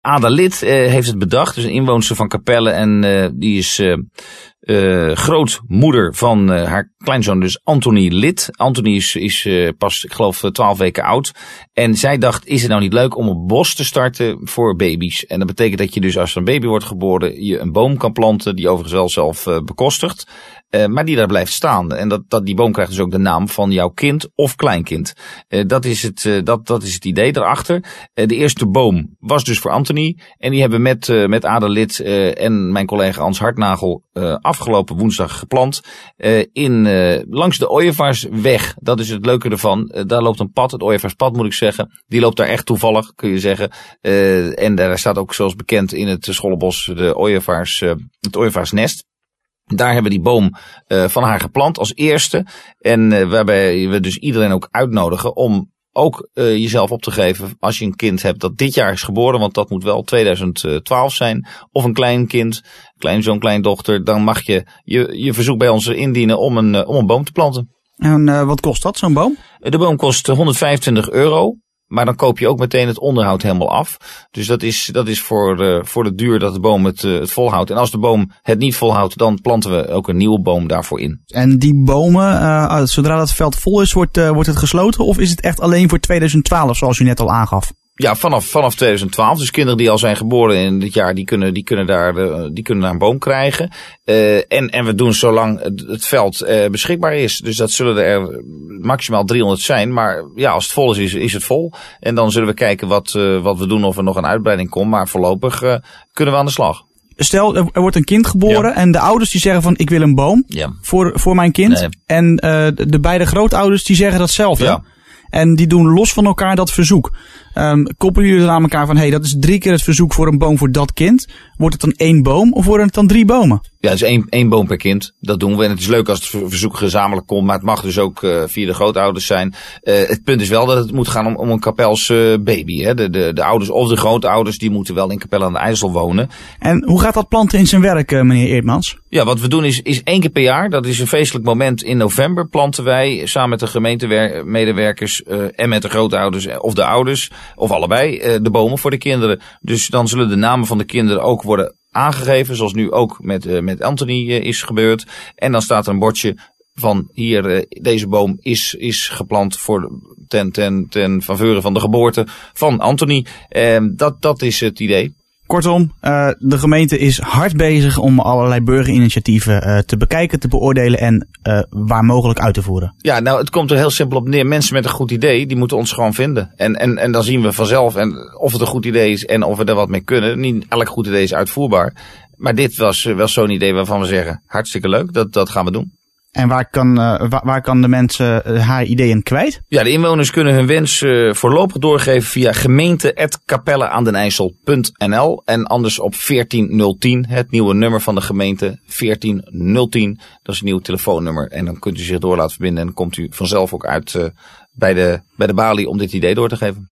Ada Lid heeft het bedacht, dus een inwoonster van Capelle. En die is grootmoeder van haar kleinzoon, dus Anthony Lid. Anthony is pas, ik geloof, 12 weken oud. En zij dacht, is het nou niet leuk om een bos te starten voor baby's? En dat betekent dat je dus als er een baby wordt geboren, je een boom kan planten, die overigens wel zelf bekostigt. Maar die daar blijft staan. En die boom krijgt dus ook de naam van jouw kind of kleinkind. Dat is het idee daarachter. De eerste boom was dus voor Anthony. En die hebben met Ada Lid en mijn collega Hans Hartnagel afgelopen woensdag geplant. Langs de Ooievaarsweg. Dat is het leuke ervan. Daar loopt een pad, het Ooievaarspad moet ik zeggen. Die loopt daar echt toevallig, kun je zeggen. En daar staat ook zoals bekend in het Schollebos het Ooievaarsnest. Daar hebben we die boom van haar geplant als eerste. En waarbij we dus iedereen ook uitnodigen om ook jezelf op te geven als je een kind hebt dat dit jaar is geboren. Want dat moet wel 2012 zijn. Of een kleinkind, kleinzoon, kleindochter. Dan mag je verzoek bij ons indienen om een boom te planten. En wat kost dat, zo'n boom? De boom kost €125. Maar dan koop je ook meteen het onderhoud helemaal af. Dus dat is voor de duur dat de boom het volhoudt. En als de boom het niet volhoudt, dan planten we ook een nieuwe boom daarvoor in. En die bomen, zodra dat veld vol is, wordt het gesloten? Of is het echt alleen voor 2012, zoals u net al aangaf? Ja, vanaf 2012. Dus kinderen die al zijn geboren in dit jaar, die kunnen daar een boom krijgen. En we doen zolang het veld beschikbaar is. Dus dat zullen er maximaal 300 zijn. Maar ja, als het vol is het vol. En dan zullen we kijken wat we doen, of er nog een uitbreiding komt. Maar voorlopig kunnen we aan de slag. Stel, er wordt een kind geboren en de ouders die zeggen van ik wil een boom voor mijn kind. Nee. En de beide grootouders die zeggen datzelfde. Ja. En die doen los van elkaar dat verzoek. Koppelen jullie dan aan elkaar van, dat is 3 keer het verzoek voor een boom voor dat kind. Wordt het dan 1 boom of worden het dan 3 bomen? Ja, het is één boom per kind. Dat doen we. En het is leuk als het verzoek gezamenlijk komt. Maar het mag dus ook via de grootouders zijn. Het punt is wel dat het moet gaan om een Kapelse baby. Hè. De ouders of de grootouders, die moeten wel in Capelle aan de IJssel wonen. En hoe gaat dat planten in zijn werk, meneer Eertmans? Ja, wat we doen is 1 keer per jaar. Dat is een feestelijk moment. In november planten wij samen met de gemeentemedewerkers en met de grootouders of de ouders, of allebei, de bomen voor de kinderen. Dus dan zullen de namen van de kinderen ook worden aangegeven, zoals nu ook met Anthony is gebeurd. En dan staat er een bordje van hier, deze boom is geplant ten faveur van de geboorte van Anthony. Dat is het idee. Kortom, de gemeente is hard bezig om allerlei burgerinitiatieven te bekijken, te beoordelen en waar mogelijk uit te voeren. Ja, nou, het komt er heel simpel op neer. Mensen met een goed idee, die moeten ons gewoon vinden. En dan zien we vanzelf of het een goed idee is en of we er wat mee kunnen. Niet elk goed idee is uitvoerbaar. Maar dit was wel zo'n idee waarvan we zeggen, hartstikke leuk, dat gaan we doen. En waar kan de mensen haar ideeën kwijt? Ja, de inwoners kunnen hun wens voorlopig doorgeven via gemeente@capelleaandenijssel.nl en anders op 14010, het nieuwe nummer van de gemeente, 14010. Dat is een nieuw telefoonnummer en dan kunt u zich door laten verbinden en dan komt u vanzelf ook uit bij de balie om dit idee door te geven.